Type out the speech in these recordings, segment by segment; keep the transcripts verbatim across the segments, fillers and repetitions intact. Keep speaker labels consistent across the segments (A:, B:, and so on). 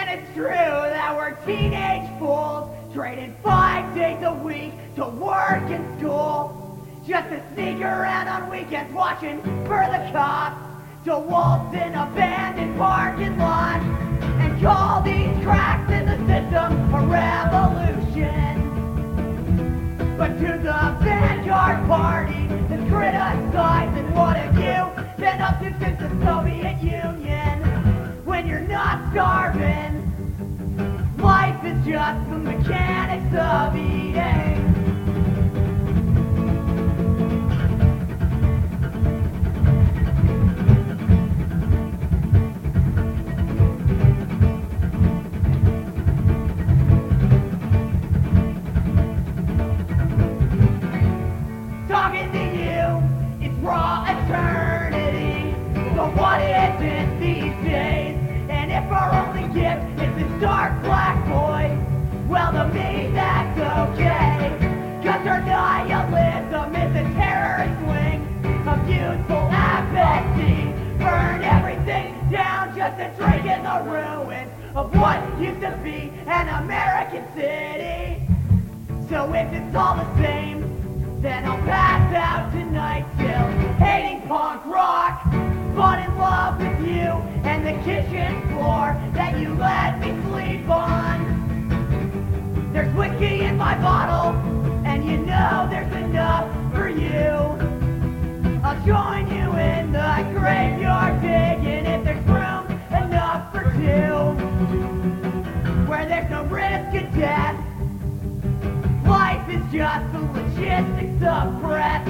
A: And it's true that we're teenage fools, trading five days a week to work and school, just to sneak around on weekends watching for the cops, to waltz in abandoned parking lots, and call these cracks in the system a revolution. But to the Vanguard Party that's criticizing, what have you been up to since the Soviet Union? When you're not starving, life is just the mechanics of eating. Talking to you, it's raw eternity. So what is it these days? And if our only gift is this dark black void, well, to me that's okay. Cause our nihilism is a terrorist wing of youthful apathy. Burn everything down just to drink in the ruins of what used to be an American city. So if it's all the same, then I'll pass out tonight still hating punk rock, but in love with you and the kitchen floor that you let me sleep on. There's whiskey in my bottle, and you know there's enough for you. I'll join you in the graveyard digging if there's room enough for two, where there's no risk of death. Life is just the logistics of breath.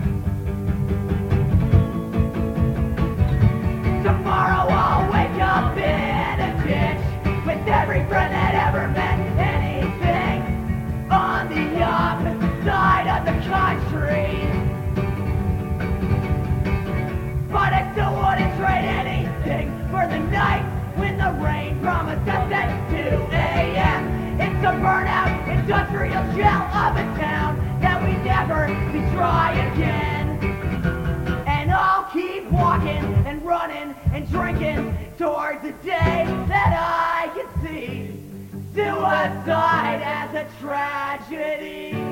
A: Tomorrow I'll wake up in a ditch with every friend that ever meant anything on the opposite side of the country. But I still wouldn't trade anything for the night when the rain promised us at two a m It's a burnout industrial shell of a town that we never see try again. And I'll keep walking and running and drinking towards the day that I can see suicide as a tragedy.